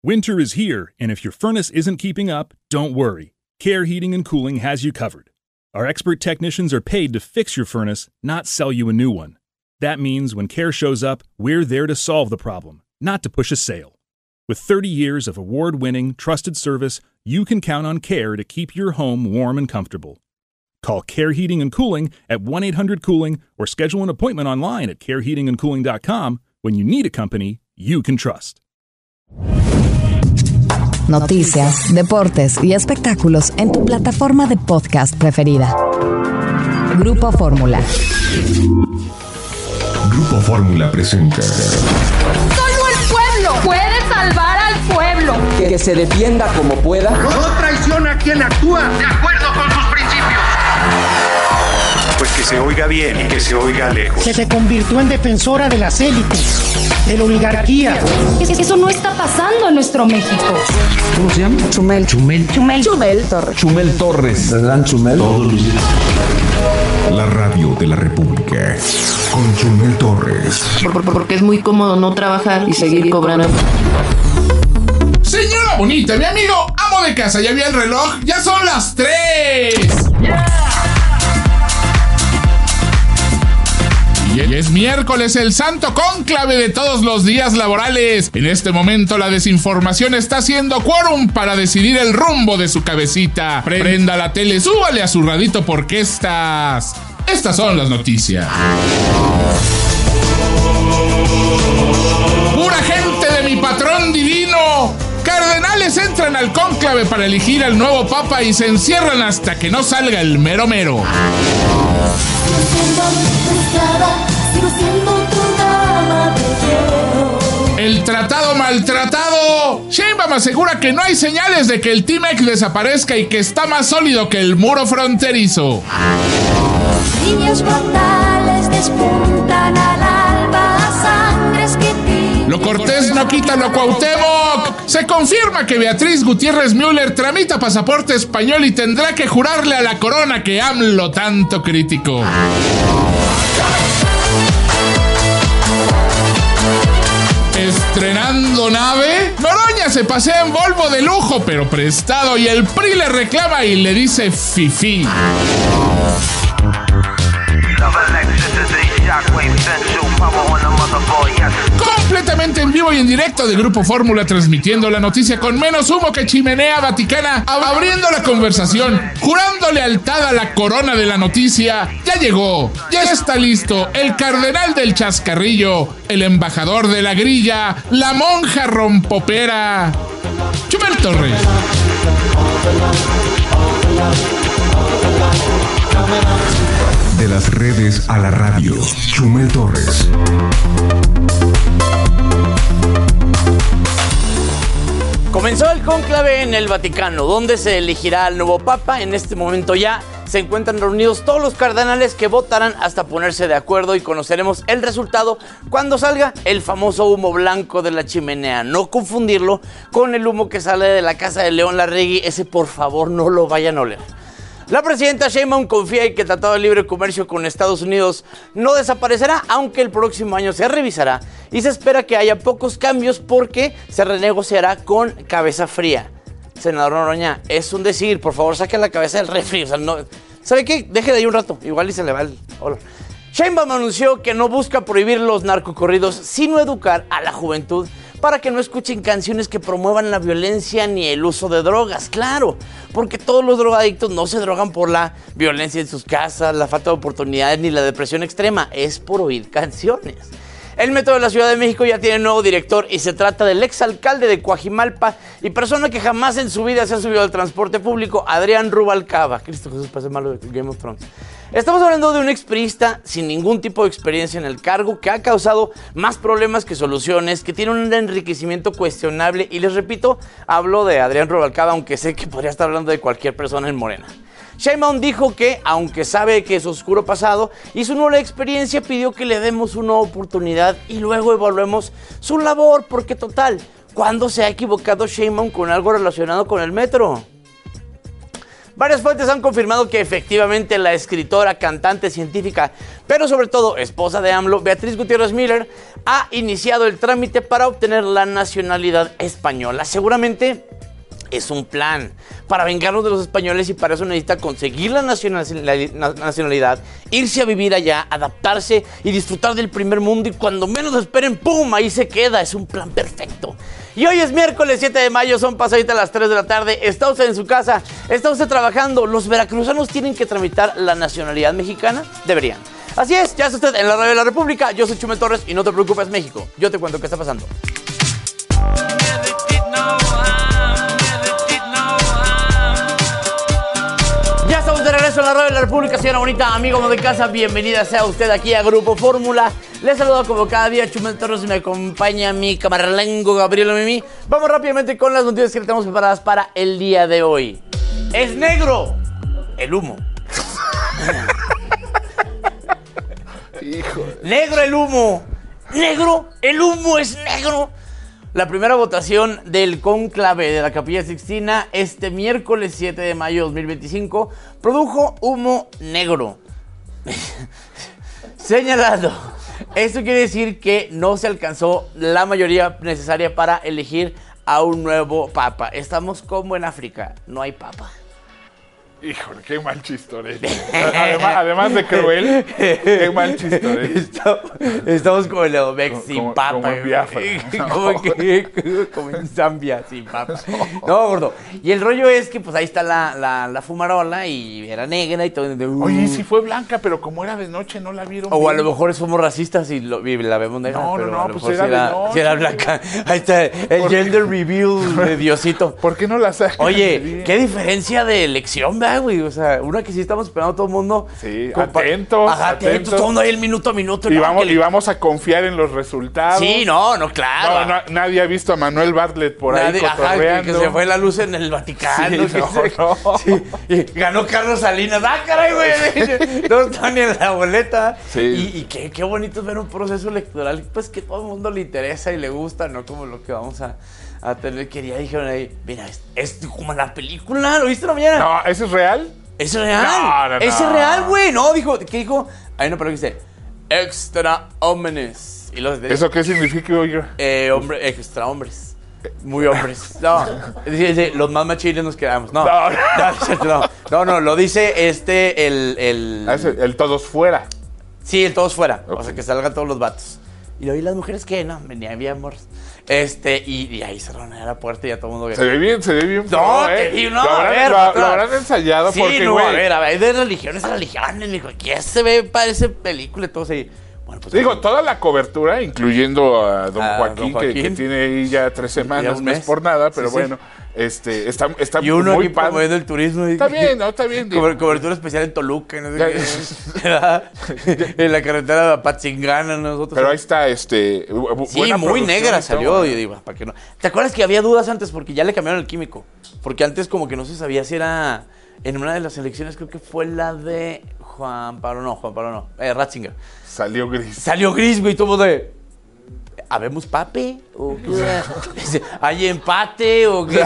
Winter is here, and if your furnace isn't keeping up, don't worry. Care Heating and Cooling has you covered. Our expert technicians are paid to fix your furnace, not sell you a new one. That means when Care shows up, we're there to solve the problem, not to push a sale. With 30 years of award-winning, trusted service, you can count on Care to keep your home warm and comfortable. Call Care Heating and Cooling at 1-800-COOLING or schedule an appointment online at careheatingandcooling.com when you need a company you can trust. Noticias, deportes y espectáculos en tu plataforma de podcast preferida. Grupo Fórmula. Grupo Fórmula presenta. Solo el pueblo puede salvar al pueblo. Que se defienda como pueda. No traiciona a quien actúa de acuerdo con sus principios. Pues que se oiga bien y que se oiga lejos. Que se convirtió en defensora de las élites, de la oligarquía. Eso no está pasando en nuestro México. ¿Cómo se llama? Chumel Torres. Chumel Torres. ¿Verdad, Chumel? Todos los días. La radio de la República. Con Chumel Torres. Porque es muy cómodo no trabajar y seguir cobrando. Señora bonita, mi amigo amo de casa, ¿ya vio el reloj? ¡Ya son las 3! ¡Yeah! Y es miércoles, el santo cónclave de todos los días laborales. En este momento la desinformación está haciendo quórum para decidir el rumbo de su cabecita. Prenda la tele, súbale a su radito porque estas son las noticias. ¡Pura gente de mi patrón divino! Cardenales entran al cónclave para elegir al nuevo papa y se encierran hasta que no salga el mero mero. El tratado maltratado. Sheinbaum asegura que no hay señales de que el T-MEC desaparezca y que está más sólido que el muro fronterizo. Niños brutales despuntan al alba, sangres que tiran. Lo cortés no quita lo Cuauhtémoc. Se confirma que Beatriz Gutiérrez Müller tramita pasaporte español y tendrá que jurarle a la corona que AMLO tanto criticó. Estrenando nave, Noroña se pasea en Volvo de lujo pero prestado y el PRI le reclama y le dice fifí. Completamente en vivo y en directo de Grupo Fórmula, transmitiendo la noticia con menos humo que chimenea vaticana, abriendo la conversación, jurando lealtad a la corona de la noticia. Ya llegó, ya está listo el cardenal del chascarrillo, el embajador de la grilla, la monja rompopera, Chumel Torres. De las redes a la radio, Chumel Torres. Comenzó el cónclave en el Vaticano, donde se elegirá al nuevo papa. En este momento ya se encuentran reunidos todos los cardenales que votarán hasta ponerse de acuerdo y conoceremos el resultado cuando salga el famoso humo blanco de la chimenea. No confundirlo con el humo que sale de la casa de León Larregui. Ese, por favor, no lo vayan a oler. La presidenta Sheinbaum confía en que el Tratado de Libre Comercio con Estados Unidos no desaparecerá, aunque el próximo año se revisará y se espera que haya pocos cambios porque se renegociará con cabeza fría. Senador Noroña, es un decir, por favor, saque la cabeza del refri. O sea, no, ¿sabe qué? Deje de ahí un rato, igual y se le va el olor. Sheinbaum anunció que no busca prohibir los narcocorridos, sino educar a la juventud para que no escuchen canciones que promuevan la violencia ni el uso de drogas. Claro, porque todos los drogadictos no se drogan por la violencia en sus casas, la falta de oportunidades ni la depresión extrema, es por oír canciones. El Metro de la Ciudad de México ya tiene nuevo director y se trata del exalcalde de Coajimalpa y persona que jamás en su vida se ha subido al transporte público, Adrián Rubalcaba. Cristo Jesús, pase malo de Game of Thrones. Estamos hablando de un expriista sin ningún tipo de experiencia en el cargo que ha causado más problemas que soluciones, que tiene un enriquecimiento cuestionable y les repito, hablo de Adrián Rubalcaba, aunque sé que podría estar hablando de cualquier persona en Morena. Sheinbaum dijo que, aunque sabe que es oscuro pasado y su nueva experiencia, pidió que le demos una oportunidad y luego evaluemos su labor, porque total, ¿cuándo se ha equivocado Sheinbaum con algo relacionado con el metro? Varias fuentes han confirmado que efectivamente la escritora, cantante, científica, pero sobre todo esposa de AMLO, Beatriz Gutiérrez Müller, ha iniciado el trámite para obtener la nacionalidad española. Seguramente es un plan para vengarnos de los españoles y para eso necesita conseguir la nacionalidad, irse a vivir allá, adaptarse y disfrutar del primer mundo y cuando menos esperen, ¡pum!, ahí se queda. Es un plan perfecto. Y hoy es miércoles 7 de mayo, son pasaditas las 3 de la tarde. Está usted en su casa, está usted trabajando. ¿Los veracruzanos tienen que tramitar la nacionalidad mexicana? Deberían. Así es, ya está usted en la Radio de la República. Yo soy Chumel Torres y no te preocupes, México. Yo te cuento qué está pasando. Ya estamos de regreso en la Radio de la República, señora bonita, amigo de casa, bienvenida sea usted aquí a Grupo Fórmula. Les saludo como cada día, Chumel Torres, y me acompaña mi camarlengo Gabriel Mimi. Vamos rápidamente con las noticias que tenemos preparadas para el día de hoy. Es negro el humo. Hijo. Negro el humo. Negro el humo es negro. La primera votación del cónclave de la Capilla Sixtina este miércoles 7 de mayo de 2025 produjo humo negro. Señalado. Esto quiere decir que no se alcanzó la mayoría necesaria para elegir a un nuevo papa. Estamos como en África, no hay papa. Híjole, qué mal chistorete. Además de cruel, qué mal chistorete. Estamos como en Ledomex sin papa. Como en Biafra. Como en Zambia sin papa. No, gordo. Y el rollo es que pues ahí está la fumarola y era negra y todo. Oye, sí fue blanca, pero como era de noche no la vieron. O bien. A lo mejor somos racistas y la vemos negra. No, pues era de noche. Si era blanca. Ahí está el gender reveal de Diosito. ¿Por qué no la sacan? Oye, qué diferencia de elección, ¿verdad, güey? O sea, una que sí estamos esperando todo el mundo. Sí, atentos. Atentos, todo el mundo ahí el minuto a minuto. Y vamos a confiar en los resultados. Sí, no, claro. No, nadie ha visto a Manuel Bartlett por ahí cotorreando. Que se fue la luz en el Vaticano. Sí, Sí, y ganó Carlos Salinas. ¡Ah, caray, güey! No está ni en la boleta. Sí. Y qué bonito es ver un proceso electoral, pues que todo el mundo le interesa y le gusta, no como lo que vamos a tener que ya dijeron ahí, mira, es como la película, ¿lo viste la mañana? No, ¿eso es real? ¿Es real? No. ¿Es real, güey? No, ¿qué dijo? Hay una palabra que dice, extra hombres. ¿Eso qué significa, oiga? Extra hombres. Muy hombres. No, dice, los más machines nos quedamos. No, lo dice el todos fuera. Sí, el todos fuera. Okay. O sea, que salgan todos los vatos. Y luego, ¿y las mujeres qué? No, había amor. Y ahí cerraron la puerta y ya todo el mundo... Se ve bien. No, lo habrán ensayado sí, porque, no, güey. a ver, de religiones a religiones, mijo. ¿Qué se ve? Parece película y todo así. Bueno, pues... Digo, toda la cobertura, incluyendo a don Joaquín, que tiene ahí ya 3 semanas, no es por nada, pero sí, bueno... Está y uno muy aquí promoviendo el turismo. Está bien, ¿no? Está bien. Cobertura especial en Toluca, no sé qué. En la carretera de Apatzingana, nosotros. Pero ahí está, sí, muy negra salió. Yo digo, ¿para qué no? ¿Te acuerdas que había dudas antes? Porque ya le cambiaron el químico. Porque antes como que no se sabía si era... En una de las elecciones, creo que fue la de Juan Pablo no. Ratzinger. Salió gris, güey, todo de... ¿Habemos pape? ¿O qué? ¿Hay empate? ¿O qué?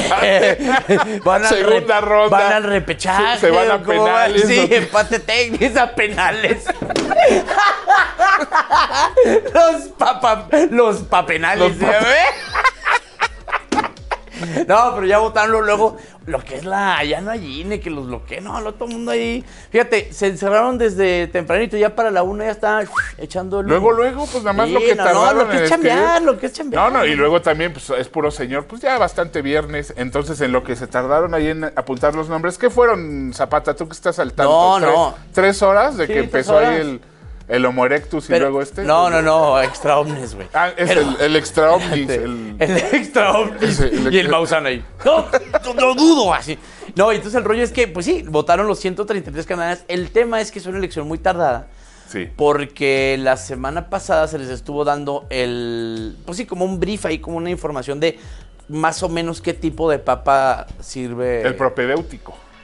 Segunda ronda. ¿Van al repechaje? Se van a penales. Sí, empate técnico a penales. Los papenales. No, pero ya votaron luego lo que es ya no hay INE, que los bloqueen, no, todo el mundo ahí. Fíjate, se encerraron desde tempranito, ya para la 1 ya está echando el... Luego, pues nada más lo que tardaron. Lo que es chambear. No, y luego también, pues es puro señor, pues ya bastante viernes. Entonces, en lo que se tardaron ahí en apuntar los nombres, ¿qué fueron, Zapata? ¿Tú que estás al tanto? No. 3 horas de que empezó ahí el Homo erectus y luego No, extra omnis, güey. Es el extra omnis. El extra omnis y el Maussan ahí. No dudo así. No, y entonces el rollo es que, pues sí, votaron los 133 candidatos. El tema es que es una elección muy tardada. Sí. Porque la semana pasada se les estuvo dando pues sí, como un brief ahí, como una información de más o menos qué tipo de papa sirve. El propedéutico.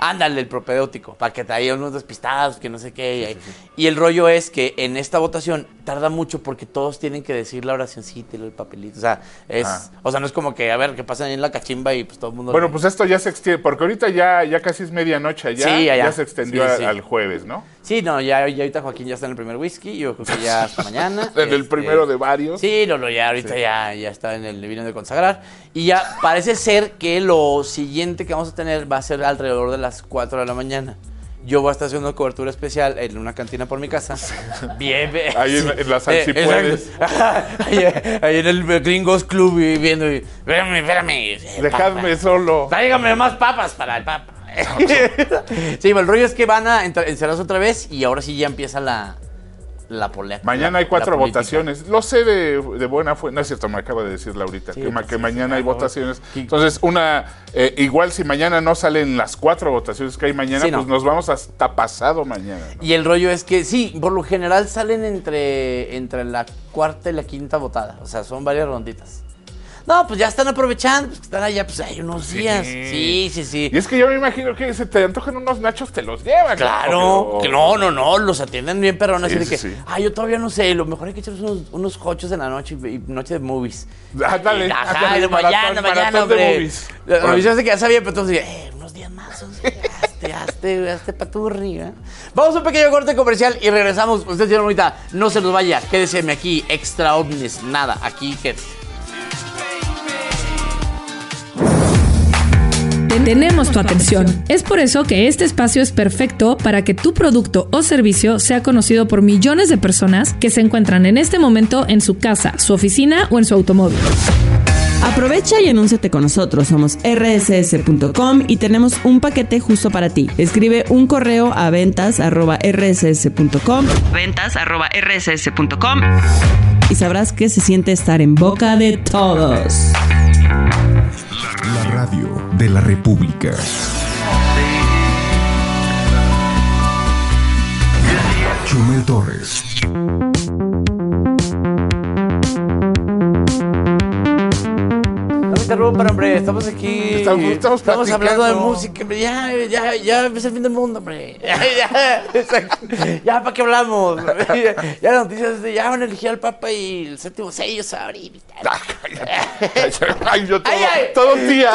Ándale, el propedéutico, para que te haya unos despistados, que no sé qué. Y el rollo es que en esta votación tarda mucho porque todos tienen que decir la oracioncita y el papelito. O sea, no es como que, a ver, que pasan ahí en la cachimba y pues todo el mundo... Bueno, pues esto ya se extiende, porque ahorita ya casi es medianoche allá. Sí, allá. Ya se extendió al jueves, ¿no? Sí, no, ya ahorita Joaquín ya está en el primer whisky, yo creo que ya hasta mañana. En el primero de varios. Sí, ya ahorita ya está en el vino de consagrar. Y ya parece ser que lo siguiente que vamos a tener va a ser alrededor de las 4 de la mañana. Yo voy a estar haciendo una cobertura especial en una cantina por mi casa. Bien. Ahí en la sal, si puedes. Ahí en el Gringos Club y viendo. Espérame. Dejadme solo. Tráigame más papas para el papa. Sí, el rollo es que van a encerrarse otra vez y ahora sí ya empieza la polea. Mañana hay 4 votaciones. Lo sé de buena fuente. No es cierto, me acaba de decir Laurita, sí, que mañana hay votaciones. Entonces, igual si mañana no salen las 4 votaciones que hay mañana, pues nos vamos hasta pasado mañana, ¿no? Y el rollo es que, sí, por lo general salen entre la cuarta y la quinta votada. O sea, son varias ronditas. No, pues ya están aprovechando, pues están allá, pues hay unos días. Sí. Y es que yo me imagino que se te antojan unos nachos, te los llevan. Claro, que no, los atienden bien perrones. Así de que, yo todavía no sé, lo mejor hay que echar unos hochos en la noche y noche de movies. Dale, mañana, hombre. Lo que ya sabía, pero entonces unos días más, hazte paturri, ¿eh? Vamos a un pequeño corte comercial y regresamos. Usted, señor Bonita, no se nos vaya, quédese aquí, extra ovnis, nada, aquí quédese. Tenemos tu atención. Es por eso que este espacio es perfecto para que tu producto o servicio sea conocido por millones de personas que se encuentran en este momento en su casa, su oficina o en su automóvil. Aprovecha y anúnciate con nosotros. Somos rss.com y tenemos un paquete justo para ti. Escribe un correo a ventas@rss.com y sabrás qué se siente estar en boca de todos. La radio de la República. Chumel Torres. Interrumpan, hombre, estamos aquí. Estamos hablando de música, hombre. Ya es el fin del mundo, hombre. Ya, ¿para qué hablamos? Ya las noticias ya van a elegir al Papa y el séptimo sello se va a abrir. Ay, yo todo un día.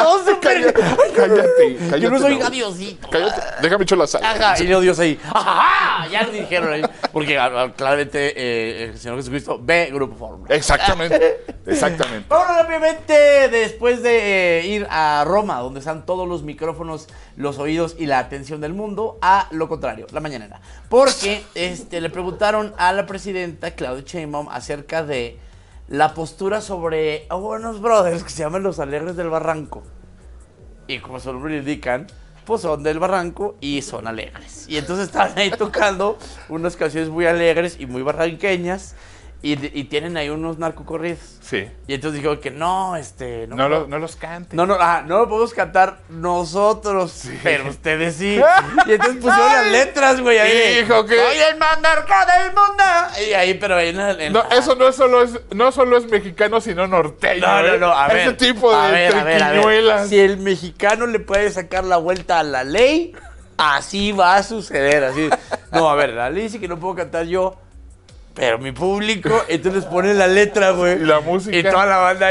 Cállate. Yo no soy Diosito. Cállate, déjame echar la sal. Y luego Dios ahí. Ya lo dijeron ahí. Porque claramente el Señor Jesucristo ve Grupo Fórmula. Exactamente. Vamos rápidamente después de ir a Roma, donde están todos los micrófonos, los oídos y la atención del mundo, a lo contrario, la mañanera. Porque le preguntaron a la presidenta Claudia Sheinbaum acerca de la postura sobre unos brothers que se llaman los Alegres del Barranco. Y como su nombre le indican, pues son del Barranco y son alegres. Y entonces estaban ahí tocando unas canciones muy alegres y muy barranqueñas. Y tienen ahí unos narcocorridos. Sí. Y entonces dijo que no los canten. No lo podemos cantar nosotros, sí, pero ustedes sí. Y entonces pusieron las letras, güey, ahí. Dijo que soy el más narco del mundo. Y ahí, pero ahí eso no solo es mexicano, sino norteño. No, a ver. Ese tipo de triquiñuelas. Si el mexicano le puede sacar la vuelta a la ley, así va a suceder, así. No, a ver, la ley dice que no puedo cantar yo. Pero mi público, entonces pone la letra, güey. Y la música. Y toda la banda ahí.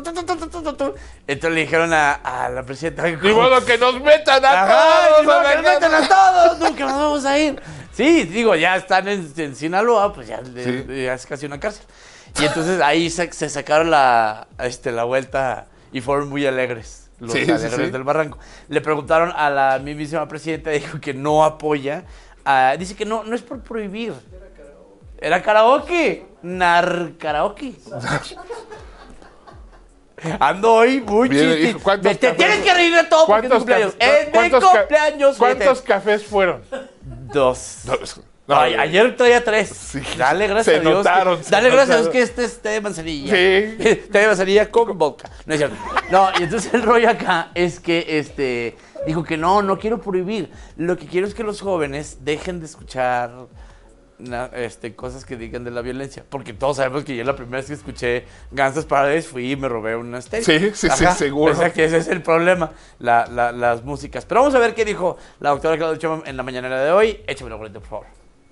Entonces le dijeron a la presidenta. Ni modo que nos metan a todos. Que nos metan a todos. Nunca nos vamos a ir. Sí, digo, ya están en Sinaloa, pues ya es casi una cárcel. Y entonces ahí se sacaron la vuelta y fueron muy alegres. Los alegres del Barranco. Le preguntaron a la mismísima presidenta, dijo que no apoya. Dice que no es por prohibir. Era karaoke. Karaoke. Ando hoy muy chiste. Te tienes que reír de todo porque es tu cumpleaños. Es mi cumpleaños. ¿Cuántos cafés fueron? 2. Ayer traía 3. Sí. Dale gracias a Dios. Dale gracias a Dios que este es té de manzanilla. Sí. Té de manzanilla con vodka. No es cierto. No, y entonces el rollo acá es que dijo que no quiero prohibir. Lo que quiero es que los jóvenes dejen de escuchar cosas que digan de la violencia. Porque todos sabemos que yo la primera vez que escuché Gangsta's Paradise fui y me robé una estéreo. Sí, seguro. O sea que ese es el problema, las músicas. Pero vamos a ver qué dijo la doctora Claudia Sheinbaum en la mañanera de hoy. Échamelo, por favor.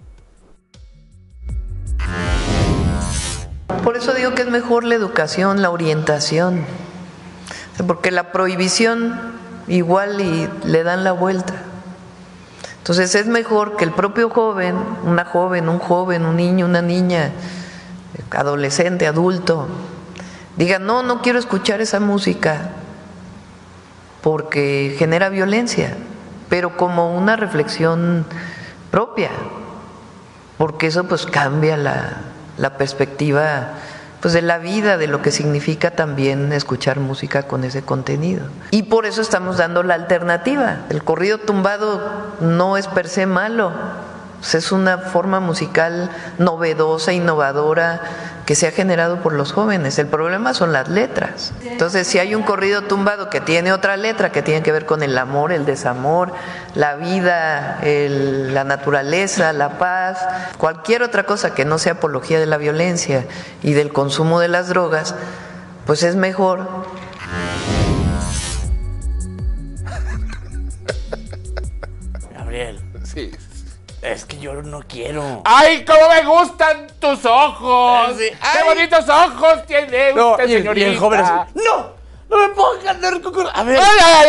Por eso digo que es mejor la educación, la orientación. Porque la prohibición igual y le dan la vuelta. Entonces es mejor que el propio joven, un joven, un niño, una niña, adolescente, adulto, diga, no quiero escuchar esa música porque genera violencia, pero como una reflexión propia, porque eso pues cambia la perspectiva pues de la vida, de lo que significa también escuchar música con ese contenido. Y por eso estamos dando la alternativa. El corrido tumbado no es per se malo, pues es una forma musical novedosa, innovadora, que se ha generado por los jóvenes. El problema son las letras. Entonces, si hay un corrido tumbado que tiene otra letra que tiene que ver con el amor, el desamor, la vida, la naturaleza, la paz, cualquier otra cosa que no sea apología de la violencia y del consumo de las drogas, pues es mejor. Gabriel. Sí. Es que yo no quiero. ¡Ay, cómo me gustan tus ojos! Sí. ¡Qué bonitos ojos tiene usted, señorita! Y el joven así, ¡no! ¡No me puedo ganar con... A ver...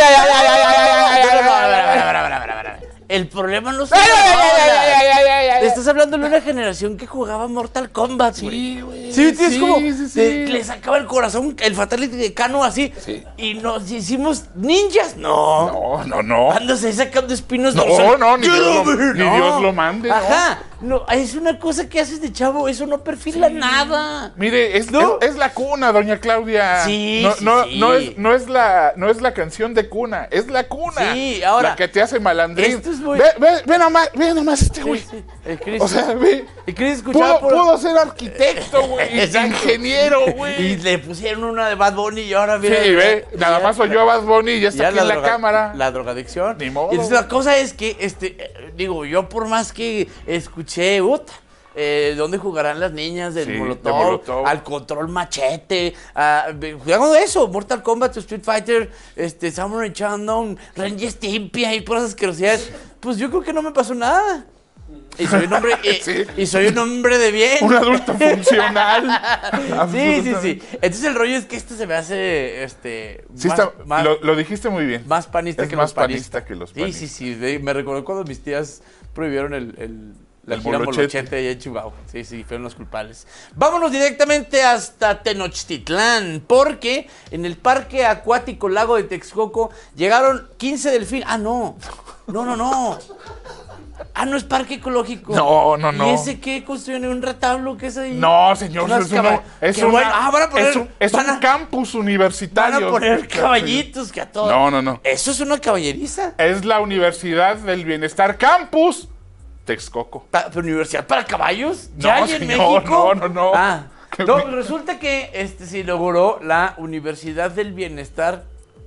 El problema no es... Estás hablando de una generación que jugaba Mortal Kombat, güey. Sí, güey. Sí, es como... Le sacaba el corazón, el Fatality de Kano así. Sí. Y nos hicimos ninjas. No. Ándase sacando espinos. No, ni Dios lo mande. Ajá. No, es una cosa que haces de chavo. Eso no perfila nada. Mire, es la cuna, doña Claudia. Sí, no es la canción de cuna. Es la cuna. Sí, ahora... La que te hace malandrín. Esto es muy... Ve nomás este güey. Sí. El Chris, o sea, ve. El Chris escuchaba pudo ser arquitecto, güey. Ingeniero, güey. Y le pusieron una de Bad Bunny y ahora mira. Sí, ve. Nada más oyó a Bad Bunny y ya está aquí en la cámara. La drogadicción. Ni modo. Y entonces la cosa es que, yo por más que escuché, ¿dónde jugarán las niñas del Molotov? Al Control Machete, jugando eso, Mortal Kombat, Street Fighter, Samurai Shodown, Ranger Stimpy y puras asquerosidades. Pues yo creo que no me pasó nada. Y soy un hombre, y soy un hombre de bien. Un adulto funcional. Sí. Entonces el rollo es que esto se me hace, lo dijiste muy bien. Más panista que los panistas. Sí. Me recordó cuando mis tías prohibieron la gira Molochete allá en Chihuahua. Sí, fueron los culpables. Vámonos directamente hasta Tenochtitlán, porque en el Parque Acuático Lago de Texcoco llegaron 15 delfines. No, es parque ecológico. No. ¿Y ese qué construyen? ¿Un retablo? ¿Qué es ahí? No, señor, es un campus universitario. Van a poner caballitos que a todos. No. ¿Eso es una caballeriza? Es la Universidad del Bienestar Campus Texcoco. ¿Pero universidad para caballos? ¿Ya hay en México? No. Resulta que se inauguró la Universidad del Bienestar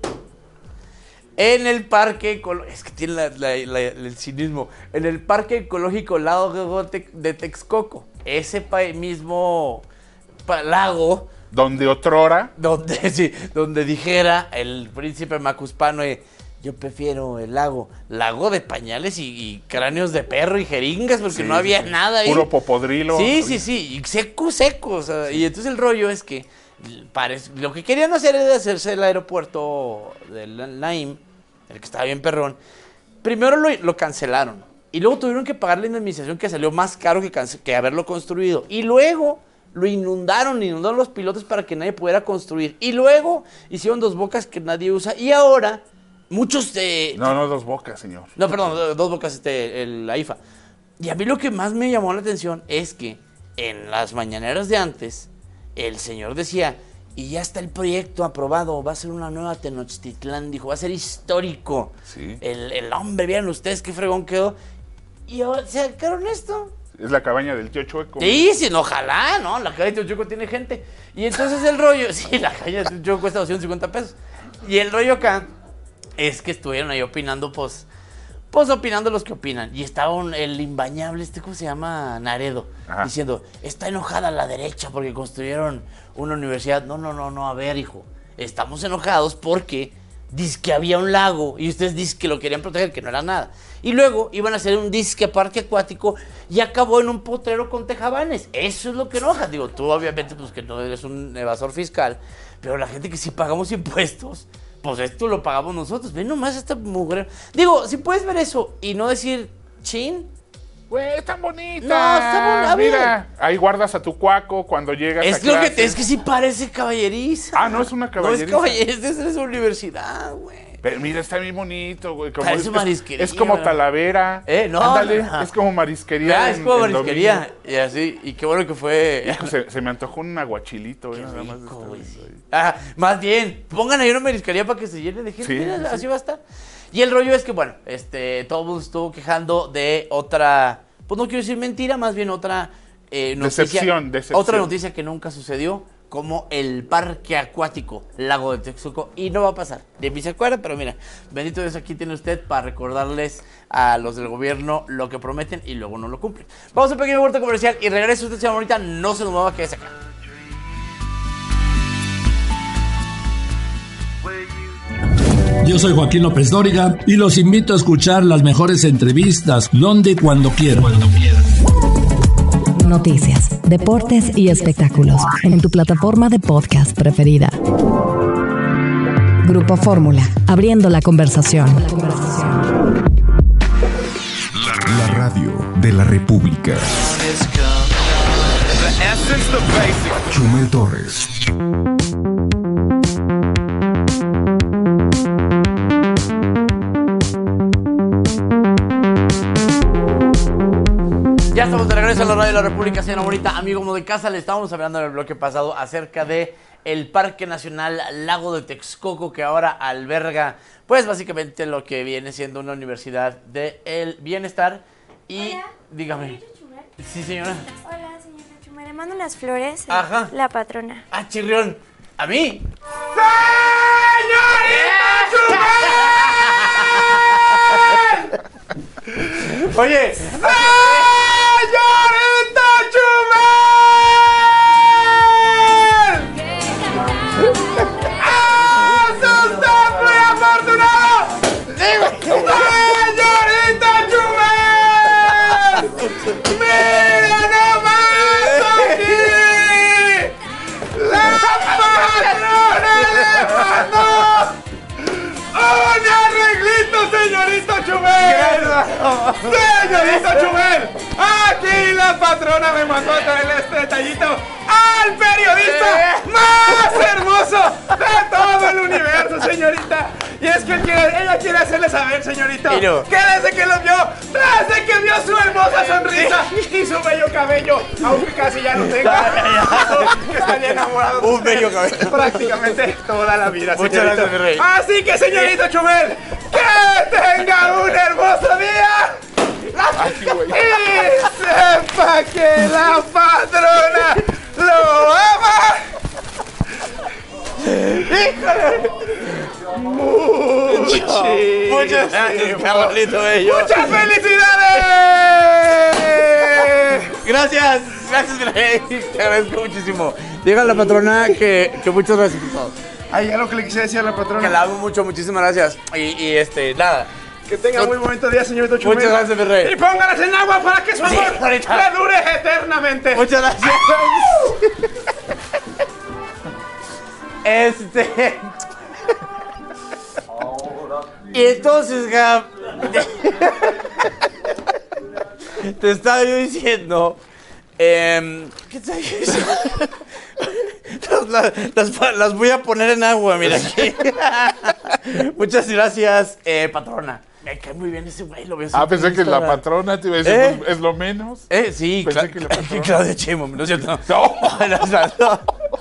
en el parque ecológico. Es que tiene el cinismo. En el Parque Ecológico Lago de Texcoco. Ese mismo lago. Donde otrora. Donde dijera el príncipe macuspano. Yo prefiero el lago de pañales y cráneos de perro y jeringas, porque no había nada ahí. Puro popodrilo. Sí, y seco. O sea, y entonces el rollo es que lo que querían hacer era hacerse el aeropuerto de Naim, el que estaba bien perrón. Primero lo cancelaron y luego tuvieron que pagar la indemnización, que salió más caro que haberlo construido. Y luego lo inundaron los pilotes para que nadie pudiera construir. Y luego hicieron Dos Bocas que nadie usa. Y ahora... muchos No, Dos Bocas, señor. No, perdón, Dos Bocas, la IFA. Y a mí lo que más me llamó la atención es que en las mañaneras de antes, el señor decía, y ya está el proyecto aprobado, va a ser una nueva Tenochtitlán, dijo, va a ser histórico. Sí. El hombre, vean ustedes qué fregón quedó. Y ahora sacaron esto. Es la cabaña del tío Chueco. Sí, ojalá, ¿no? La cabaña del tío Chueco tiene gente. Y entonces el rollo, la cabaña del tío Chueco cuesta $250. Y el rollo acá es que estuvieron ahí opinando, pues pues opinando los que opinan. Y estaba el imbañable, ¿cómo se llama? Naredo, diciendo, está enojada la derecha porque construyeron una universidad. No, a ver, hijo, estamos enojados porque dizque había un lago y ustedes dicen que lo querían proteger, que no era nada. Y luego iban a hacer un disque parque acuático y acabó en un potrero con tejabanes. Eso es lo que enoja. Digo, tú obviamente pues que no eres un evasor fiscal, pero la gente que sí pagamos impuestos, pues esto lo pagamos nosotros. Ven nomás esta mujer. Digo, si puedes ver eso y no decir, chin. Güey, es tan bonita. No, está bonita. Mira, ahí guardas a tu cuaco cuando llegas a clase. Es que sí parece caballeriza. Ah, no es una caballeriza. No es caballeriza, es una universidad, güey. Pero mira, está bien bonito, güey. Parece marisquería. Es como Talavera. No. Ándale, es como marisquería. Es como marisquería. Y así, y qué bueno que fue. Hijo, se me antojó un aguachilito, güey. Nada más. Más bien, pongan ahí una marisquería para que se llene de gente. Mira, así va a estar. Y el rollo es que, bueno, todo el mundo estuvo quejando de otra, pues no quiero decir mentira, más bien otra noticia. Decepción. Otra noticia que nunca sucedió, como el parque acuático Lago de Texcoco, y no va a pasar. De mí se acuerdan, pero mira, bendito Dios, aquí tiene usted para recordarles a los del gobierno lo que prometen y luego no lo cumplen. Vamos a un pequeño vuelta comercial y regreso. Usted se llama ahorita, no se nos mueva, quédese acá. Yo soy Joaquín López Dóriga y los invito a escuchar las mejores entrevistas donde y cuando quieran. Noticias, deportes y espectáculos en tu plataforma de podcast preferida. Grupo Fórmula, abriendo la conversación. La radio de la República. Chumel Torres. Ya estamos de regreso a la radio de la República, señora bonita, amigo de casa. Le estábamos hablando en el bloque pasado acerca de el Parque Nacional Lago de Texcoco, que ahora alberga, pues básicamente lo que viene siendo una universidad del bienestar. Y hola, dígame. Sí, señora. Hola, señora Chumel. Le mando unas flores. Ajá. La patrona. Ah, chirrión. ¿A mí? ¡Señorita Chumel! Oye. ¡Señorita Chumel! ¡Eso está muy afortunado! ¡Señorita Chumel! ¡Mira nomás aquí! ¡La patrona le mandó un arreglito, señorita Chumel! ¡Señorita Chumel! Aquí la patrona me mandó a traer este detallito al periodista más hermoso de todo el universo, señorita. Y es que ella quiere hacerle saber, señorita, que desde que lo vio, desde que vio su hermosa sonrisa y su bello cabello, aunque casi ya lo tenga, que estaría enamorado. Un bello cabello. Prácticamente toda la vida, señorita. Muchas gracias, mi rey. Así que, señorita Chumel, que tenga un hermoso día. Y sepa que la patrona lo ama. ¡Híjole! Muchas gracias, Carolito Bello. ¡Muchas felicidades! Gracias, Rey. Te agradezco muchísimo. Dígale a la patrona que muchas gracias por todo. Ay, algo que le quise decir a la patrona. Que la amo mucho, muchísimas gracias. Y nada. Que tenga muy bonito día, señorito Chumel. Muchas gracias, mi rey. Y póngalas en agua para que su amor le dure eternamente. Muchas gracias. Y entonces, Gab, te estaba yo diciendo, ¿qué te estaba yo diciendo? Las voy a poner en agua, mira aquí. Muchas gracias, patrona. Me cae muy bien ese güey, lo veo. Pensé que la patrona te iba a decir, es lo menos. Sí, pensé que la patrona. Claudia Sheinbaum, ¿no es cierto? No. No.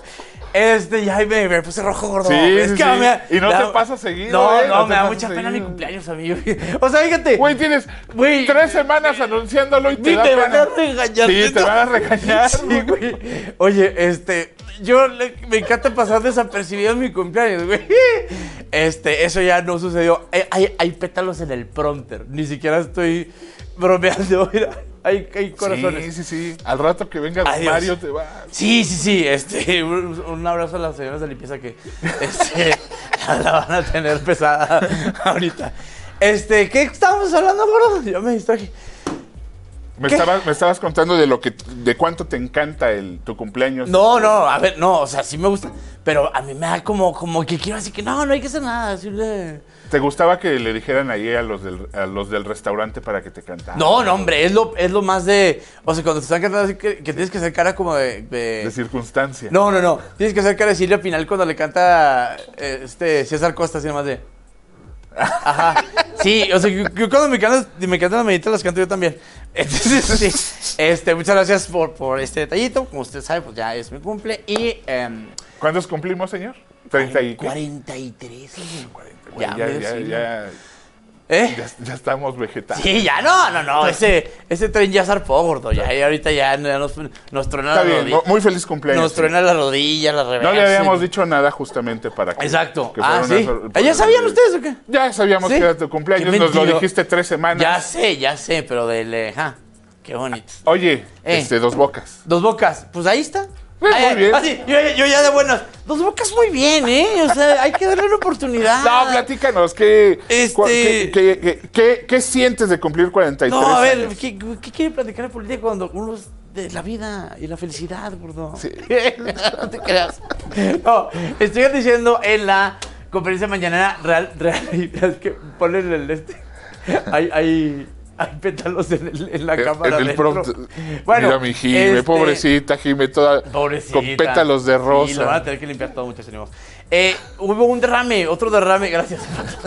Ya me puse rojo, gordo. Sí, es que y no te pasa seguido, No, me da mucha pena mi cumpleaños a mí. O sea, fíjate. Güey, tienes 3 semanas anunciándolo y te da pena. Van a regañar. Sí, te van a regañar. Sí, güey. Oye, me encanta pasar desapercibido en mi cumpleaños, güey. Eso ya no sucedió. Hay pétalos en el prompter. Ni siquiera estoy bromeando. Mira, hay corazones. Sí. Al rato que venga Mario te va. Sí. Un abrazo a las señoras de limpieza que la van a tener pesada ahorita. ¿Qué estábamos hablando, gordo? Yo me distraje. Me estabas contando de cuánto te encanta tu cumpleaños. No, a ver, o sea, sí me gusta, pero a mí me da como que quiero decir que no hay que hacer nada. ¿Te gustaba que le dijeran ahí a los del restaurante para que te cantaran? No, hombre, es lo más de... O sea, cuando te están cantando así que tienes que hacer cara como de... De circunstancia. No, tienes que hacer cara de Silvia Pinal cuando le canta César Costa, así nomás de... Ajá. Sí, o sea, yo cuando me cantan las meditas las canto yo también. Entonces, sí. Muchas gracias por este detallito. Como usted sabe, pues ya es mi cumple. Y... ¿Cuántos cumplimos, señor? 43. Ya estamos vegetales. Sí, ya no. Ese tren ya zarpó, gordo. Ya ahorita ya nos truena la rodilla. Muy feliz cumpleaños. Nos truena la rodilla, la reversa. No le habíamos dicho nada justamente para que... Exacto. Que ¿Sí? ¿Ya sabían ustedes o qué? Ya sabíamos que era tu cumpleaños. Nos lo dijiste 3 semanas. Ya sé, pero qué bonito. Oye, 2 bocas. 2 bocas. Pues ahí está. Muy bien. Sí, yo ya de buenas. 2 bocas muy bien, O sea, hay que darle una oportunidad. No, platícanos, ¿qué sientes de cumplir 43 años? No, a ver, ¿qué quiere platicar de política cuando uno es de la vida y la felicidad, gordo? Sí. No te creas. No, estoy diciendo en la conferencia mañanera real, es que ponen hay pétalos en la cámara. Bueno, mira mi Jime, pobrecita Jime, toda con pétalos de rosa. Y lo van a tener que limpiar todo, muchachos. Hubo un derrame, otro derrame, gracias.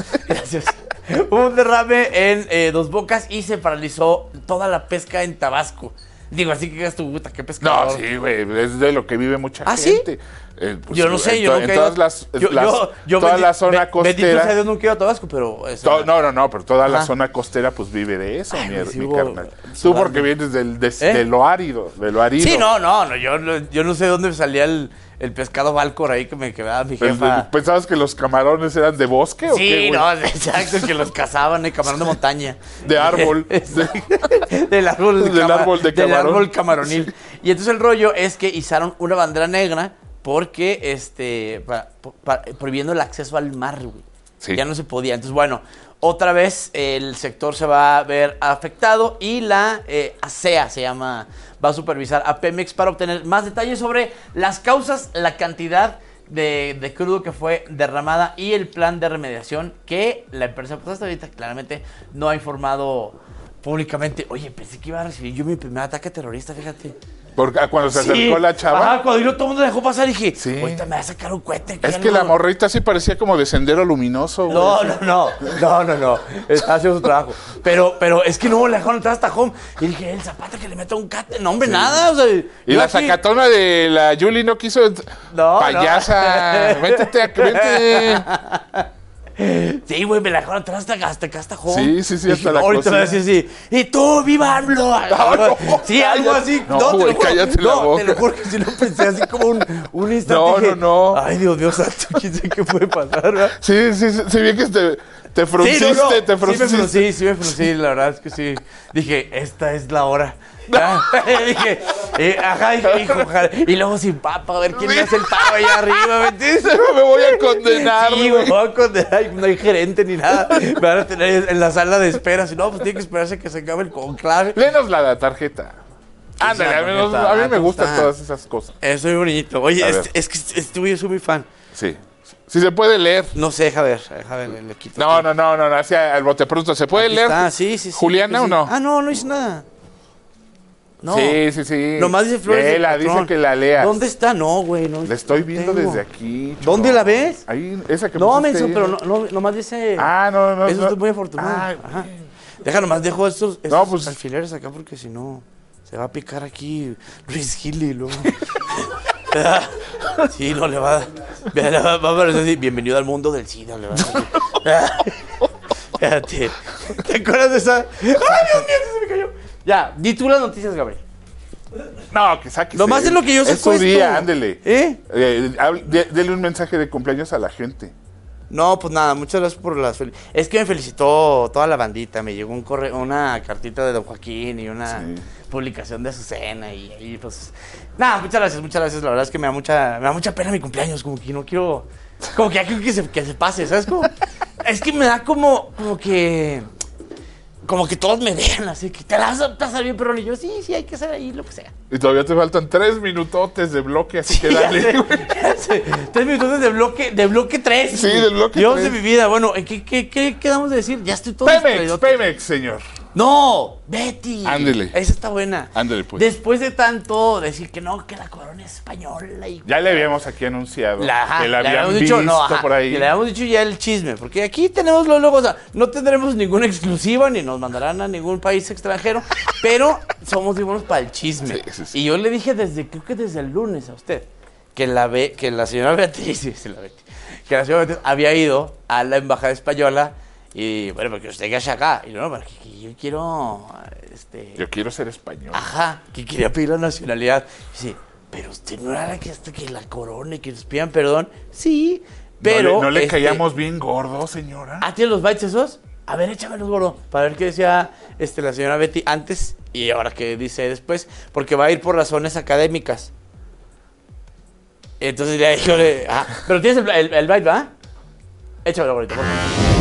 Hubo un derrame en 2 Bocas y se paralizó toda la pesca en Tabasco. Digo, así que digas tu puta, qué pescador. No, sí, güey, es de lo que vive mucha gente. ¿Sí? Pues, yo no sé, yo nunca he ido. Toda la zona costera. Bendito sea Dios, nunca he ido a Tabasco, pero... No, pero toda la zona costera pues vive de eso, mi carnal. Tú porque vienes de lo árido, Sí, no, yo no sé de dónde salía el pescado Valcor ahí que me quedaba mi jefa. ¿Pensabas que los camarones eran de bosque o qué, güey? Sí, no, exacto, que los cazaban, camarón de montaña. De árbol. Del árbol de camarón. Del árbol camaronil. Sí. Y entonces el rollo es que izaron una bandera negra porque, prohibiendo el acceso al mar, güey. Sí. Ya no se podía. Entonces, bueno, otra vez el sector se va a ver afectado y la ASEA se llama, va a supervisar a Pemex para obtener más detalles sobre las causas, la cantidad de crudo que fue derramada y el plan de remediación que la empresa, pues hasta ahorita claramente no ha informado públicamente. Oye, pensé que iba a recibir yo mi primer ataque terrorista, fíjate. Porque cuando se acercó la chava. Cuando todo el mundo dejó pasar dije, ahorita me va a sacar un cohete. Es que la morrita sí parecía como de sendero luminoso, güey. No. Está haciendo su trabajo. Pero es que no le dejaron entrar hasta home. Y dije, el Zapata que le meta un cate. No, hombre, nada. O sea, y la sacatona de la Yuli no quiso. Payasa. Vete. Sí, güey, me la dejaron atrás hasta home. Sí, hasta la ahorita me decía así, ¡y tú, viva AMLO! Sí, algo así. No, güey, cállate la boca. Te lo juro que sí lo pensé así como un instante. No. Ay, Dios mío santo, quién sabe qué puede pasar, ¿verdad? Sí, vi que te frunciste, te frunciste. Sí me fruncí, la verdad es que sí. Dije, esta es la hora. Dije, hijo, ojalá. Y luego sin papa, a ver quién me hace el pavo allá arriba, ¿me entiendes? Me voy a condenar, sí, me voy a condenar. No hay gerente ni nada. Me van a tener en la sala de espera. Si no, pues tiene que esperarse que se acabe el conclave. Léenos la tarjeta. Ándale, a mí me gustan todas esas cosas. Eso es bonito. Oye, es que yo soy muy fan. Sí. Si se puede leer. No sé, deja ver, le quito. No, hacia el bote pronto. ¿Se puede leer? Sí. ¿Juliana o no? No hice nada. No. Sí. Nomás dice Flores. Dice que la leas. ¿Dónde está? No, güey. No, la estoy viendo desde aquí. ¿Dónde la ves? Ahí, esa que no, menso, pero nomás dice. No. Eso estoy muy afortunado. Ajá. Deja, nomás dejo estos alfileres acá porque si no se va a picar aquí Luis Gil y luego. Sí, no le va a parecer así. Bienvenido al mundo del SIDA. Le va a Espérate. ¿Te acuerdas de esa? ¡Ay, Dios mío, se me cayó! Ya, di tú las noticias, Gabriel. No, que saques. Lo más es lo que yo sé. Es su día, ándele. Dele un mensaje de cumpleaños a la gente. No, pues nada, muchas gracias por las Es que me felicitó toda la bandita. Me llegó una cartita de Don Joaquín y una publicación de Azucena. Y pues. Nada, muchas gracias. La verdad es que me da mucha pena mi cumpleaños. Como que no quiero. Como que ya quiero que se pase, ¿sabes? Es que me da como que todos me vean, así que te la vas a pasar bien, pero yo sí, hay que hacer ahí lo que sea. Y todavía te faltan 3 minutotes de bloque, así que dale. Ya sé. 3 minutotes de bloque 3. Sí, de bloque 3. Dios de mi vida. Bueno, ¿qué quedamos de decir? Ya estoy todo Pemex, señor. No, Betty. Ándele. Esa está buena. Ándele, pues. Después de tanto decir que no, que la corona es española. Ya le habíamos aquí anunciado que la habían dicho, visto por ahí. Que le habíamos dicho ya el chisme, porque aquí tenemos luego, o sea, no tendremos ninguna exclusiva ni nos mandarán a ningún país extranjero, pero somos muy buenos para el chisme. Sí. Y yo le dije creo que desde el lunes a usted, que la señora Beatriz, había ido a la embajada española. Y bueno, porque usted que hace acá. Y no, porque yo quiero. Yo quiero ser español. Ajá, que quería pedir la nacionalidad. Y dice, pero usted no era la que hasta que la corona y que les pidan perdón. Sí, pero. ¿No le caíamos bien gordo, señora? ¿Tiene los bytes esos? A ver, échamelos, gordo. Para ver qué decía la señora Betty antes y ahora qué dice después. Porque va a ir por razones académicas. Entonces le dijo. Pero tienes el byte, ¿va? Échamelo, gordito, por favor.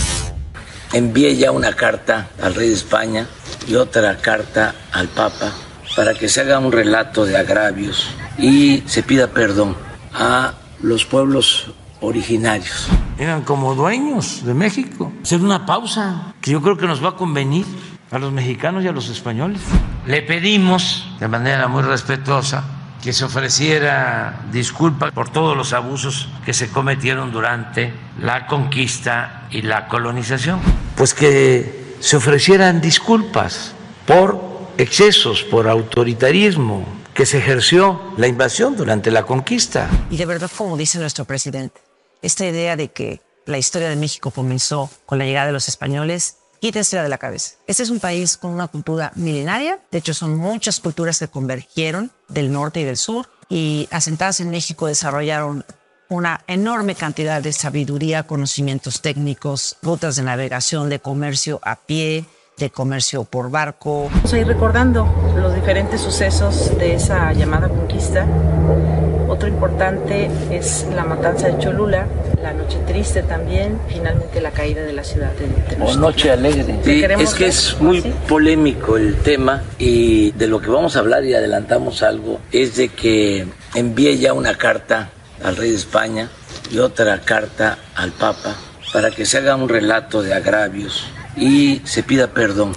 Envié ya una carta al rey de España y otra carta al Papa para que se haga un relato de agravios y se pida perdón a los pueblos originarios. Eran como dueños de México. Hacer una pausa que yo creo que nos va a convenir a los mexicanos y a los españoles. Le pedimos de manera muy respetuosa que se ofreciera disculpas por todos los abusos que se cometieron durante la conquista y la colonización. Pues que se ofrecieran disculpas por excesos, por autoritarismo que se ejerció la invasión durante la conquista. Y de verdad, como dice nuestro presidente, esta idea de que la historia de México comenzó con la llegada de los españoles, quítensela de la cabeza. Este es un país con una cultura milenaria. De hecho, son muchas culturas que convergieron del norte y del sur y asentadas en México desarrollaron una enorme cantidad de sabiduría, conocimientos técnicos, rutas de navegación, de comercio a pie, de comercio por barco. Vamos a ir recordando los diferentes sucesos de esa llamada conquista. Otro importante es la matanza de Cholula, la noche triste también, finalmente la caída de la ciudad de Tenochtitlan. Noche alegre. Sí, es que es muy polémico el tema y de lo que vamos a hablar y adelantamos algo es de que envié ya una carta al rey de España y otra carta al Papa para que se haga un relato de agravios y se pida perdón.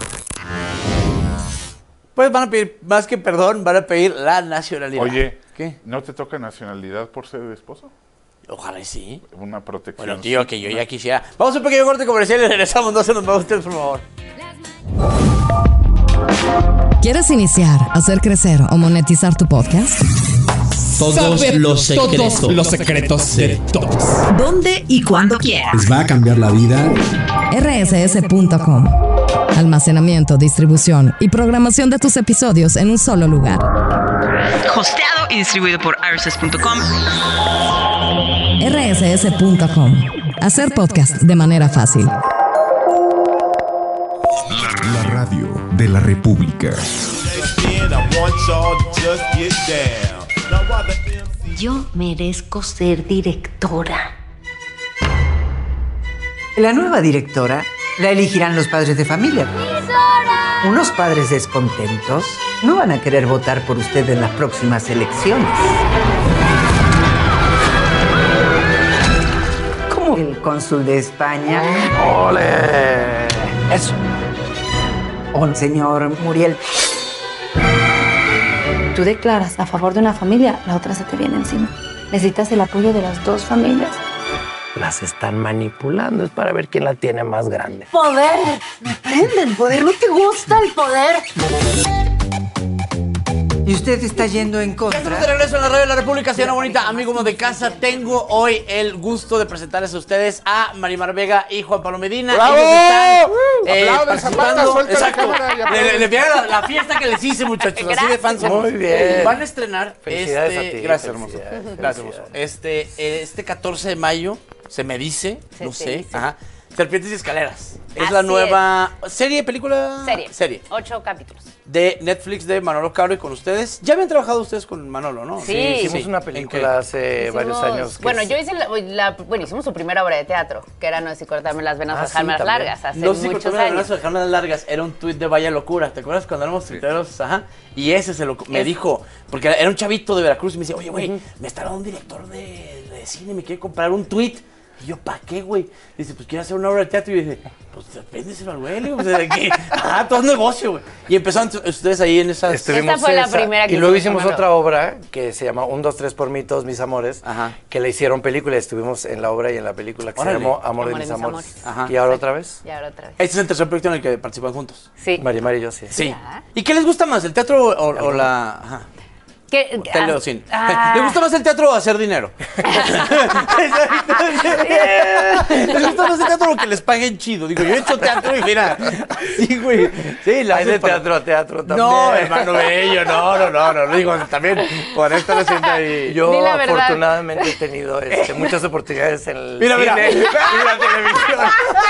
Pues van a pedir, más que perdón, van a pedir la nacionalidad. Oye, ¿qué? ¿No te toca nacionalidad por ser esposo? Ojalá y sí. Una protección. Bueno, tío, que yo ya quisiera. Vamos a un pequeño corte comercial y regresamos. No se nos va usted, por favor. ¿Quieres iniciar, hacer crecer o monetizar tu podcast? Todos los secretos de todos. ¿Dónde y cuándo quieras? Les va a cambiar la vida. rss.com. Almacenamiento, distribución y programación de tus episodios en un solo lugar. Hosteado y distribuido por rss.com. rss.com. Hacer podcast de manera fácil. La radio de la República. Yo merezco ser directora. La nueva directora la elegirán los padres de familia. Unos padres descontentos no van a querer votar por usted en las próximas elecciones. Como el cónsul de España. ¡Ole! Eso. O el señor Muriel. Tú declaras a favor de una familia, la otra se te viene encima. Necesitas el apoyo de las dos familias. Las están manipulando, es para ver quién la tiene más grande. ¡Poder! Me prende el poder, ¿no te gusta el poder? Y usted está yendo en Ya contra. estamos de regreso en la Radio de la República, señora bonita, amigo de casa. Tengo hoy el gusto de presentarles a ustedes a Marimar Vega y Juan Pablo Medina. ¡Bravo! Ellos están Aplaudan, Zapata, suelta la exacto. cámara y aplaudan. Le pega la fiesta que les hice, muchachos. Así de fans somos. Muy bien. Van a estrenar Felicidades a ti, gracias, hermoso. felicidades. Gracias, hermoso. Este 14 de mayo se me dice, Se no te sé, dice. ajá. Serpientes y Escaleras. Es Así la nueva serie, película. Serie. 8 capítulos. De Netflix de Manolo Caro y con ustedes. Ya habían trabajado ustedes con Manolo, ¿no? Sí. Hicimos una película hace varios años. Bueno, yo hice hicimos su primera obra de teatro, que era No sé si cortarme las venas o dejarme las largas, hace No sé si muchos cortarme las años. venas o dejarme las largas. Era un tuit de Vaya Locura. ¿Te acuerdas cuando éramos tuiteros? Ajá. Y ese me dijo, porque era un chavito de Veracruz y me dice, oye, güey, me está dando un director de cine, me quiere comprar un tuit. Y yo, ¿para qué, güey? Dice, pues quiero hacer una obra de teatro. Y yo dije, pues véndeselo al güey. O sea, todo es negocio, güey. Y empezaron ustedes ahí en esas... Esa fue la primera que Y luego hicimos hicimos con otra obra que se llama 1, 2, 3 por mí, todos mis amores, que le hicieron película. Estuvimos en la obra y en la película que se llamó Amor de mis amores. Ajá. ¿Y ahora otra vez? Y ahora otra vez. Este es el tercer proyecto en el que participan juntos. Sí. Marimar y yo, sí. Sí. ¿Y qué les gusta más, el teatro o la...? Ajá. Tele o cine. ¿Les gusta más el teatro o hacer dinero? ¿Les gusta más el teatro o que les paguen chido? Digo, yo he hecho teatro y mira, sí, güey. Sí, la hay de teatro a teatro también. No, hermano bello, no. Digo, también por esto lo siento ahí. Yo afortunadamente he tenido muchas oportunidades en el mira. cine y la televisión.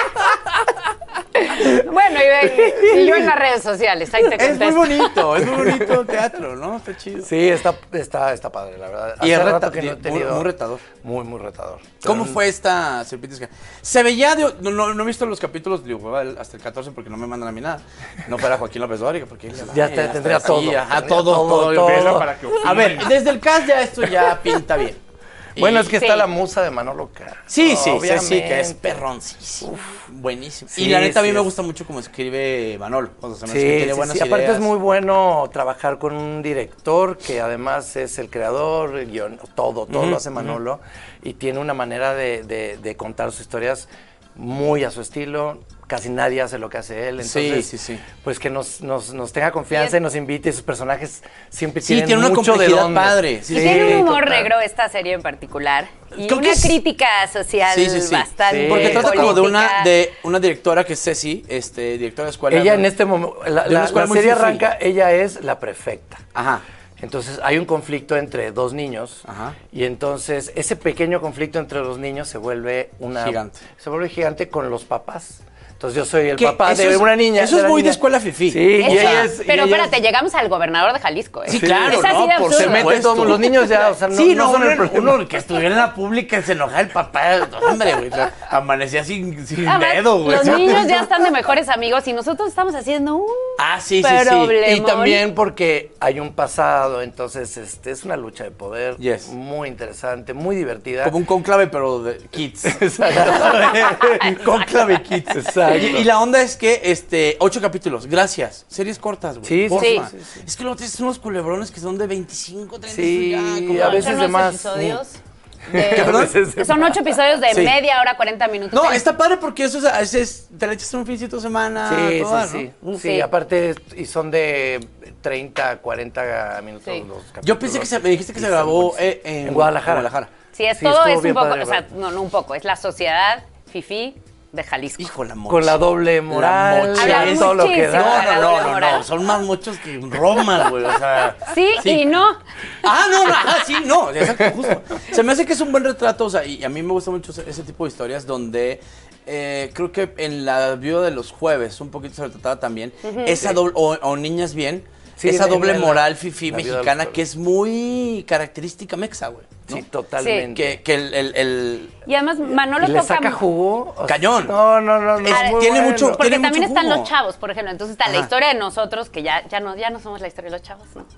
Bueno, y yo en las redes sociales, ahí te contesto. Es muy bonito el teatro, ¿no? Está chido. Sí, está padre, la verdad. Y hace rato que no he tenido... muy retador. Muy retador. ¿Cómo fue esta Serpientes? Se veía, no he visto los capítulos, digo, hasta el 14 porque no me mandan a mí nada. No fuera Joaquín López Dóriga porque él ya tendría todo. Todo. Para que a ver, desde el cast esto ya pinta bien. Bueno, es que está la musa de Manolo Caro. Sí, que es perroncísimo. Buenísimo. Sí, y la neta a mí me gusta mucho cómo escribe Manolo. O sea, tiene buenas ideas. Aparte es muy bueno trabajar con un director que además es el creador, el guion, todo lo hace Manolo y tiene una manera de contar sus historias muy a su estilo. Casi nadie hace lo que hace él, entonces pues que nos tenga confianza y nos invite, y sus personajes siempre tienen una mucho de dónde. Padre. Y tiene un humor negro esta serie en particular y creo una crítica social bastante porque trata como política. de una directora que es Ceci, directora de escuela. Ella en este momento, la serie arranca, ella es la prefecta. Ajá. Entonces hay un conflicto entre dos niños y entonces ese pequeño conflicto entre los niños se vuelve gigante con los papás. Entonces yo soy el papá de una niña. Eso es muy de escuela fifí. Sí, y ella es... Pero espérate, llegamos al gobernador de Jalisco. Sí, claro, es así de absurdo. Se meten todos los niños ya, o sea, no son el problema. Uno que estuviera en la pública se enojaba el papá. Hombre, güey, amanecía sin dedo, güey. Los niños ya están de mejores amigos y nosotros estamos haciendo un problemón. Y también porque hay un pasado, entonces es una lucha de poder muy interesante, muy divertida. Como un conclave, pero de kids. Exacto. Conclave kids. Exacto. Y la onda es que 8 capítulos, gracias. Series cortas, güey. Sí. Es que luego tienes unos culebrones que son de 25, 30 y a veces de más. Episodios Son 8 episodios de media hora, 40 minutos. No, está padre porque eso a veces te la echas un fincito de semana. Sí, aparte y son de 30, 40 minutos los capítulos. Yo pensé que me dijiste que se grabó en Guadalajara. Sí, todo es un poco, o sea, no un poco, es la sociedad fifí de Jalisco. Hijo, la mocha. Con la doble moral, todo lo que da. No, son más muchos que Roma, güey, o sea. Sí y no. Exacto, justo. Se me hace que es un buen retrato, o sea, y a mí me gusta mucho ese tipo de historias donde creo que en la viuda de los jueves un poquito se retrataba también esa doble, o Niñas Bien, esa doble moral fifí mexicana que es muy característica mexa, güey. ¿no? Sí, totalmente. Sí. Que y además Manolo le saca jugo. Cañón. No. Tiene mucho. Porque tiene también mucho están jugo. los chavos, por ejemplo. Entonces está la historia de nosotros, que ya no somos la historia de los chavos, ¿no?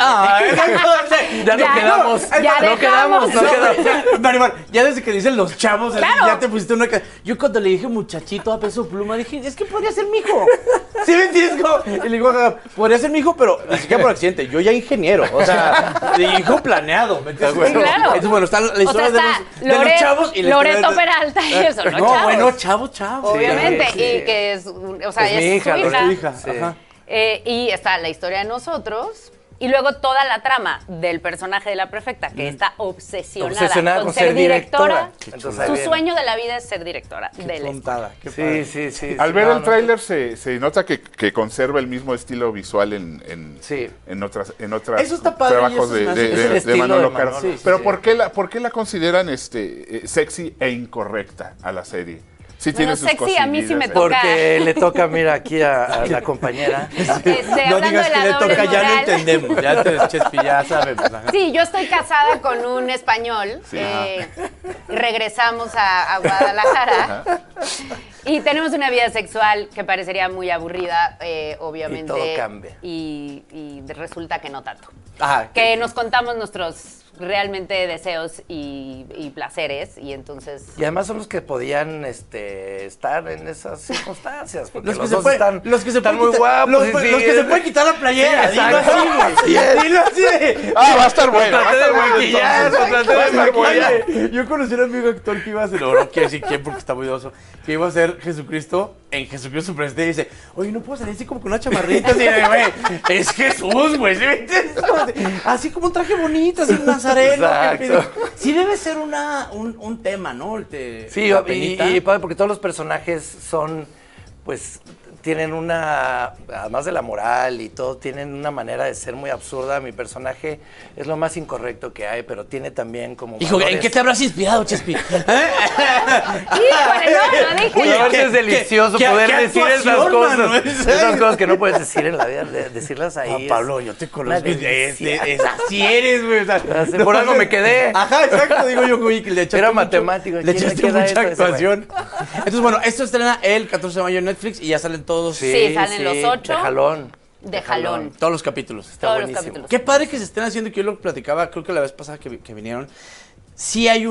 Ya no quedamos. No quedamos. Maribel, ya desde que dicen los chavos, claro. ya te pusiste una. Yo cuando le dije muchachito a Peso Pluma, dije, es que podría ser mi hijo. ¿Sí me entiendes? Y le digo, podría ser mi hijo, pero ni siquiera por accidente. Yo ya ingeniero. O sea, hijo planeado. ¿Me entiendes? Claro. Entonces, bueno, está la historia de los chavos y Loreto Peralta y eso, ¿no? No, bueno, chavos. Obviamente, y que es, o sea, es mi hija, su hija. Es tu hija. Sí. Ajá. Y está la historia de nosotros, Y luego toda la trama del personaje de la prefecta, que está obsesionada con ser directora. Su sueño de la vida es ser directora de la escuela. Sí. Al ver el tráiler se nota que conserva el mismo estilo visual en otras eso está padre, trabajos de Manolo Caro. Sí, pero ¿por qué la consideran sexy e incorrecta a la serie? Sí, bueno, sexy a mí sí me toca. Porque le toca, mira, aquí a la compañera. No digas que le toca, ya lo entendemos. Ya Chespi, ya sabemos. Sí, yo estoy casada con un español. Sí. Regresamos a Guadalajara. Y tenemos una vida sexual que parecería muy aburrida, obviamente. Y todo cambia. Y resulta que no tanto. Ajá. Que nos contamos nuestros realmente deseos y placeres, y entonces... Y además son los que podían estar en esas circunstancias, porque los que se están muy guapos. Los que se pueden quitar la playera. Sí, dilo así. Va a estar bueno. Yo conocí a un amigo actor que iba a hacer, no quiero decir quién porque está muy oso, que iba a ser Jesucristo en Jesucristo Superestrella, y dice, oye, no puedo salir así como con una chamarrita, así, güey, es Jesús, güey, así como un traje bonito, así un nazareno. Sí debe ser un tema, ¿no? Sí, y padre, porque todos los personajes son, pues, tienen además de la moral y todo, tienen una manera de ser muy absurda. Mi personaje es lo más incorrecto que hay, pero tiene también como... Hijo, ¿en qué te habrás inspirado, Chespi? Híjole, no dije. Oye, es delicioso poder decir esas cosas. Esas cosas que no puedes decir en la vida, decirlas ahí. Pablo, yo te conozco. Así eres, güey. O sea, por algo me quedé. Ajá, exacto. Digo yo, güey, que le echaste era matemático. Le echaste mucha actuación. Entonces, bueno, esto estrena el 14 de mayo en Netflix y ya salen todos. Sí, salen los 8. De jalón. Todos los capítulos. Está buenísimo. Qué padre que se estén haciendo, que yo lo platicaba, creo que la vez pasada que vinieron. Sí hay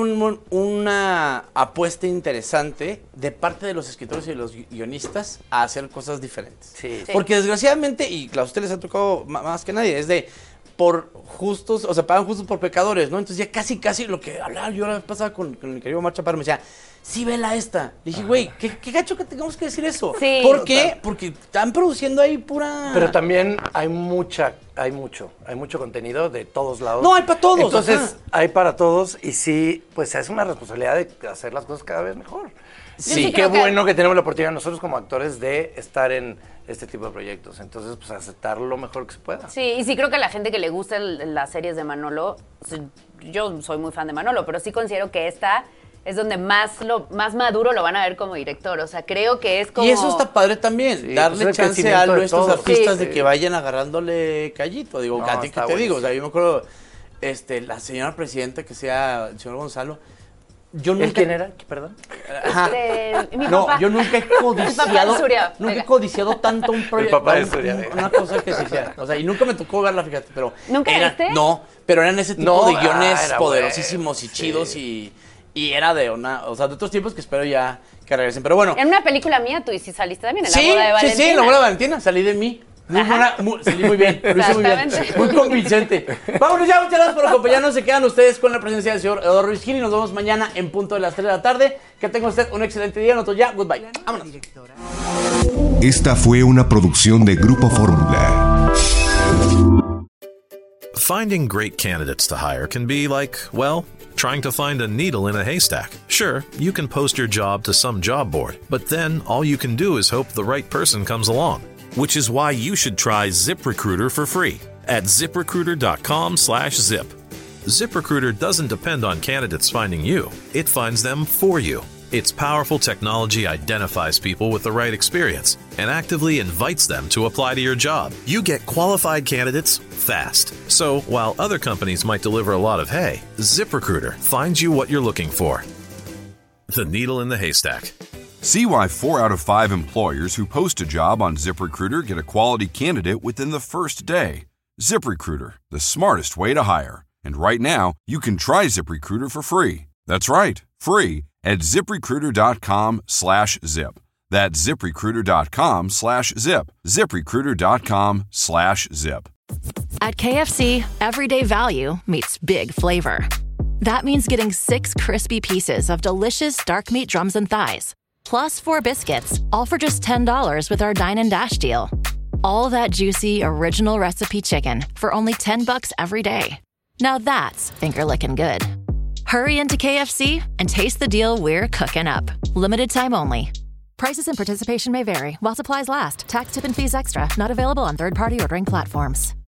una apuesta interesante de parte de los escritores y de los guionistas a hacer cosas diferentes. Sí. Porque desgraciadamente, y a ustedes les ha tocado más que nadie, es de por justos, o sea, pagan justos por pecadores, ¿no? Entonces ya casi lo que hablaba yo la vez pasada con mi querido Omar Chaparro, me decía, sí, vela esta. Le dije, güey, qué gacho que tengamos que decir eso. Sí. ¿Por qué? Porque están produciendo ahí pura... Pero también hay mucho contenido de todos lados. No, hay para todos. Entonces, hay para todos y sí, pues es una responsabilidad de hacer las cosas cada vez mejor. Sí, qué bueno que tenemos la oportunidad nosotros como actores de estar en este tipo de proyectos. Entonces, pues aceptar lo mejor que se pueda. Sí, y sí creo que a la gente que le gusta las series de Manolo, yo soy muy fan de Manolo, pero sí considero que esta es donde más maduro lo van a ver como director. O sea, creo que es como... Y eso está padre también, sí, darle pues chance a estos artistas sí, de que vayan agarrándole callito. Digo, no, a ti que te digo, o sea, yo me acuerdo, la señora presidenta que sea el señor Gonzalo, yo nunca... ¿El quién era? ¿Perdón? Ajá. Mi no, papá. yo nunca he codiciado tanto un proyecto, una cosa que se hiciera. O sea, y nunca me tocó verla, fíjate, pero... ¿Nunca viste? No, pero eran ese tipo de guiones poderosísimos y chidos y era de de otros tiempos que espero ya que regresen. Pero bueno. En una película mía tú sí saliste también, en la boda de Valentina. Sí, en la boda de Valentina, salí de mí. Salí muy bien, lo hice muy bien, muy convincente. Vámonos ya, muchas gracias por acompañarnos. Se quedan ustedes con la presencia del señor Eduardo Ruiz Gil y nos vemos mañana en punto de las 3 de la tarde. Que tenga usted un excelente día. Nosotros ya, goodbye. Vámonos. Esta fue una producción de Grupo Fórmula. Finding great candidates to hire can be like, well, trying to find a needle in a haystack. Sure, you can post your job to some job board, but then all you can do is hope the right person comes along. Which is why you should try ZipRecruiter for free at ZipRecruiter.com/zip. ZipRecruiter doesn't depend on candidates finding you. It finds them for you. Its powerful technology identifies people with the right experience and actively invites them to apply to your job. You get qualified candidates fast. So while other companies might deliver a lot of hay, ZipRecruiter finds you what you're looking for. The needle in the haystack. See why 4 out of 5 employers who post a job on ZipRecruiter get a quality candidate within the first day. ZipRecruiter, the smartest way to hire. And right now, you can try ZipRecruiter for free. That's right, free at ZipRecruiter.com/zip. That's ZipRecruiter.com/zip. ZipRecruiter.com/zip. At KFC, everyday value meets big flavor. That means getting 6 crispy pieces of delicious dark meat drums and thighs, plus 4 biscuits, all for just $10 with our Dine and Dash deal. All that juicy original recipe chicken for only $10 every day. Now that's finger-licking good. Hurry into KFC and taste the deal we're cooking up. Limited time only. Prices and participation may vary while supplies last. Tax, tip, and fees extra. Not available on third-party ordering platforms.